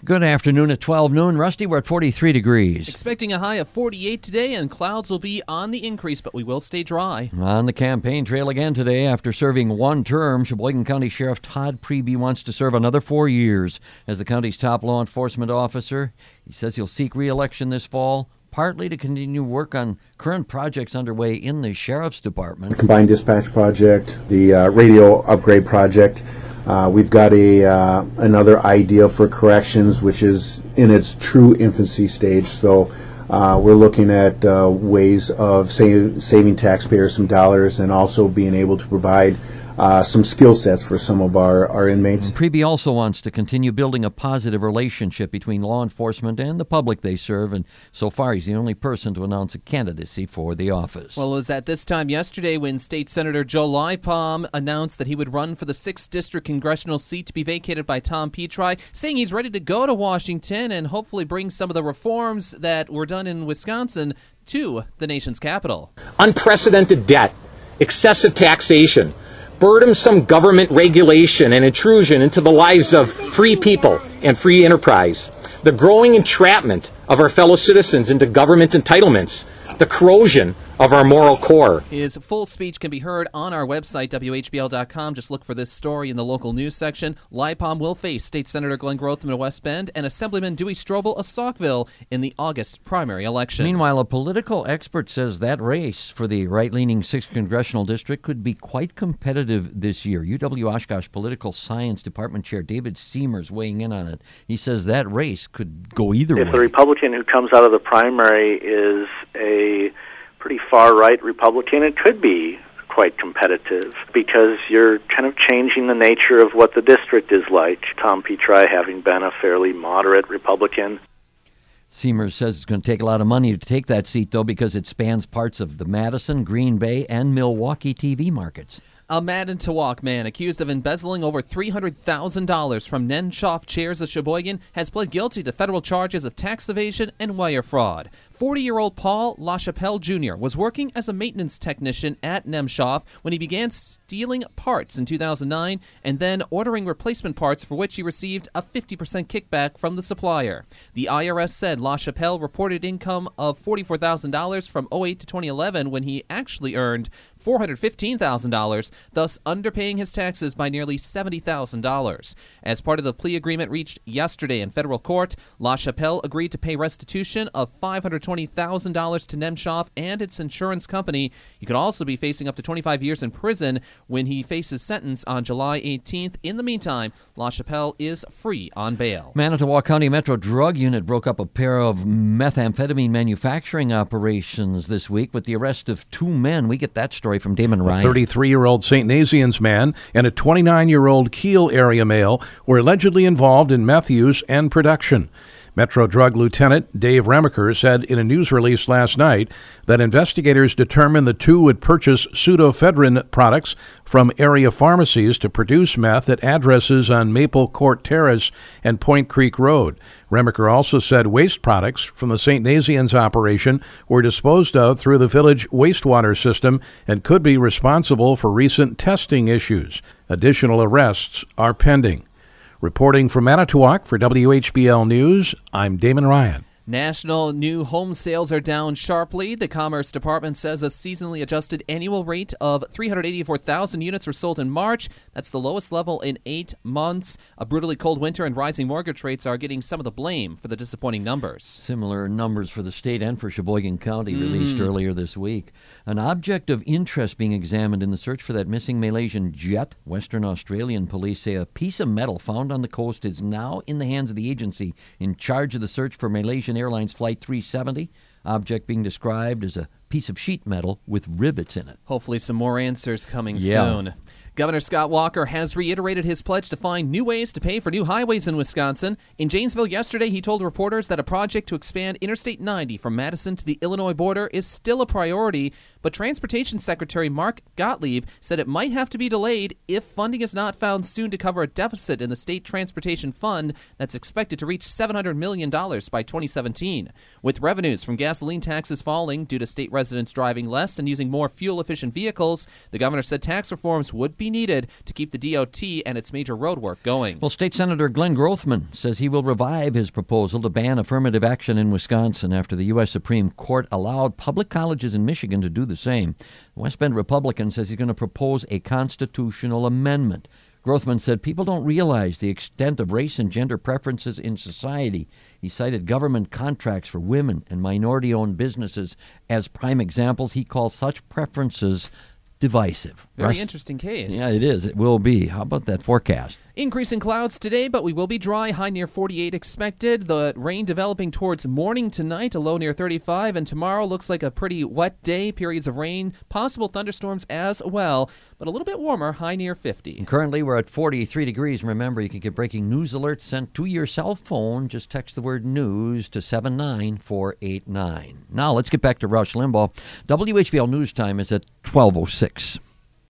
Good afternoon at 12 noon. Rusty, we're at 43 degrees. Expecting a high of 48 today, and clouds will be on the increase, but we will stay dry. On the campaign trail again today, after serving one term, Sheboygan County Sheriff Todd Priebe wants to serve another 4 years as the county's top law enforcement officer. He says he'll seek re-election this fall, partly to continue work on current projects underway in the Sheriff's Department. The Combined Dispatch Project, the radio upgrade project. We've got another idea for corrections, which is in its true infancy stage. So we're looking at ways of saving taxpayers some dollars and also being able to provide some skill sets for some of our inmates. Priebe also wants to continue building a positive relationship between law enforcement and the public they serve, and so far he's the only person to announce a candidacy for the office. Well, it was at this time yesterday when State Senator Joe Lipom announced that he would run for the 6th District congressional seat to be vacated by Tom Petri, saying he's ready to go to Washington and hopefully bring some of the reforms that were done in Wisconsin to the nation's capital. Unprecedented debt, excessive taxation, burdensome government regulation and intrusion into the lives of free people and free enterprise, the growing entrapment of our fellow citizens into government entitlements, the corrosion of our moral core. His full speech can be heard on our website, WHBL.com. Just look for this story in the local news section. Lipom will face State Senator Glenn Grotham of West Bend and Assemblyman Dewey Strobel of Saukville in the August primary election. Meanwhile, a political expert says that race for the right-leaning 6th Congressional District could be quite competitive this year. UW-Oshkosh Political Science Department Chair David Seamers weighing in on it. He says that race could go either way. If the Republican who comes out of the primary is a pretty far-right Republican, it could be quite competitive because you're kind of changing the nature of what the district is like. Tom Petri having been a fairly moderate Republican. Seamers says it's going to take a lot of money to take that seat, though, because it spans parts of the Madison, Green Bay, and Milwaukee TV markets. A Manitowoc man accused of embezzling over $300,000 from Nenshoff Chairs of Sheboygan has pled guilty to federal charges of tax evasion and wire fraud. 40-year-old Paul LaChapelle Jr. was working as a maintenance technician at Nenshoff when he began stealing parts in 2009 and then ordering replacement parts for which he received a 50% kickback from the supplier. The IRS said LaChapelle reported income of $44,000 from 2008 to 2011 when he actually earned $415,000, thus underpaying his taxes by nearly $70,000. As part of the plea agreement reached yesterday in federal court, LaChapelle agreed to pay restitution of $520,000 to Nenshoff and its insurance company. He could also be facing up to 25 years in prison when he faces sentence on July 18th. In the meantime, LaChapelle is free on bail. Manitowoc County Metro Drug Unit broke up a pair of methamphetamine manufacturing operations this week with the arrest of 2 men. We get that story from Damon Ryan. A 33-year-old St. Nazianz man and a 29-year-old Kiel area male were allegedly involved in meth use and production. Metro Drug Lieutenant Dave Remaker said in a news release last night that investigators determined the two would purchase pseudoephedrine products from area pharmacies to produce meth at addresses on Maple Court Terrace and Point Creek Road. Remaker also said waste products from the St. Nazianz operation were disposed of through the village wastewater system and could be responsible for recent testing issues. Additional arrests are pending. Reporting from Manitowoc for WHBL News, I'm Damon Ryan. National new home sales are down sharply. The Commerce Department says a seasonally adjusted annual rate of 384,000 units were sold in March. That's the lowest level in 8 months. A brutally cold winter and rising mortgage rates are getting some of the blame for the disappointing numbers. Similar numbers for the state and for Sheboygan County released earlier this week. An object of interest being examined in the search for that missing Malaysian jet. Western Australian police say a piece of metal found on the coast is now in the hands of the agency in charge of the search for Malaysian Airlines Flight 370. Object being described as a piece of sheet metal with rivets in it. Hopefully some more answers coming soon. Governor Scott Walker has reiterated his pledge to find new ways to pay for new highways in Wisconsin. In Janesville yesterday, he told reporters that a project to expand Interstate 90 from Madison to the Illinois border is still a priority, but Transportation Secretary Mark Gottlieb said it might have to be delayed if funding is not found soon to cover a deficit in the State Transportation Fund that's expected to reach $700 million by 2017. With revenues from gasoline taxes falling due to state residents driving less and using more fuel-efficient vehicles, the governor said tax reforms would be be needed to keep the DOT and its major road work going. Well, State Senator Glenn Grothman says he will revive his proposal to ban affirmative action in Wisconsin after the U.S. Supreme Court allowed public colleges in Michigan to do the same. The West Bend Republican says he's going to propose a constitutional amendment. Grothman said people don't realize the extent of race and gender preferences in society. He cited government contracts for women and minority-owned businesses as prime examples. He calls such preferences divisive. Very interesting case. Yeah, it is. It will be. How about that forecast? Increasing clouds today, but we will be dry. High near 48 expected. The rain developing towards morning tonight, a low near 35. And tomorrow looks like a pretty wet day. Periods of rain, possible thunderstorms as well, but a little bit warmer, high near 50. And currently, we're at 43 degrees. Remember, you can get breaking news alerts sent to your cell phone. Just text the word news to 79489. Now, let's get back to Rush Limbaugh. WHBL News Time is at 12:06.